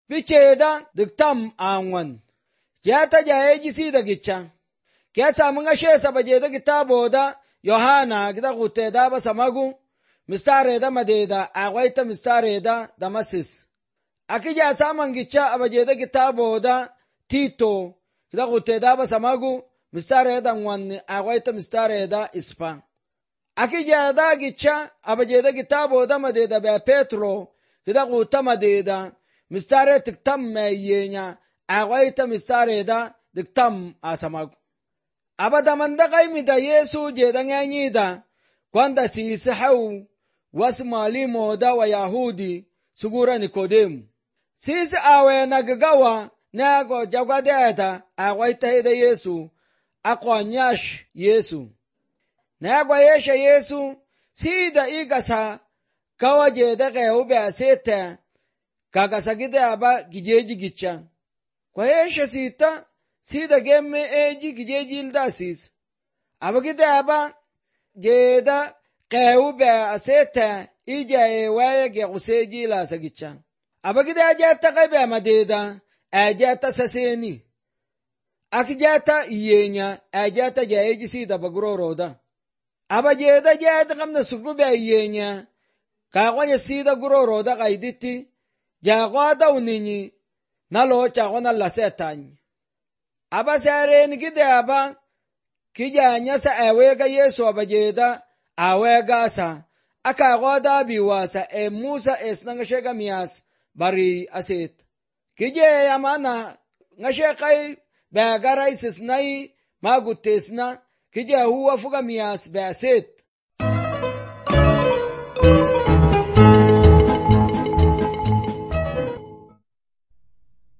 Picheda diktam angwan. Jata jaeji sida gicha. Kiasa mungashe sabajeda kitaboda Yohana kita kuteda ba samagu. Mistareda madeda agwaita mistareda damasis. Akija saman gicha abajeda kitaboda Tito kita kuteda ba samagu. Mistareda ngwan agwaita mistareda ispa. Akija da gicha abajeda kitaboda madeda ba Petro kita kuta madeda. Mistare tiktam meyenya agwaita mistare da diktam asamagu. Abada mandakay mida Yesu jedang da kwanda si sahaw wasmali moda wa Yahudi sugura Nikodem. Sisi awe nagagawa nago jagwadeta agwaita hida Yesu akwanyash Yesu. Nagwa yesha Yesu sida igasa kawa jedake ube asete kakasagide aba gijeji gicha. Kwa yesha sita, sida gemme eji gijeji ildasis. Aba gide aba jeda qeube aseta ija ewaya ge useji ilasa gicha. Aba gide ajata qebe amadeda, ajata saseni. Akijata iyenya, ajata jaeji sida bagro roda. Aba jeda kamna sukube iyenya, kakwanya sida guro roda kaiditi, jagwada uninyi nalo chagona la setany. Aba saren gide aba kijanya sa awega Yesu abajeda awega sa akagwada biwasa Musa esnangashega mias bari aset. Kije yamana ngashekai bagara isisnai magutesna kije huwa fuga mias baset.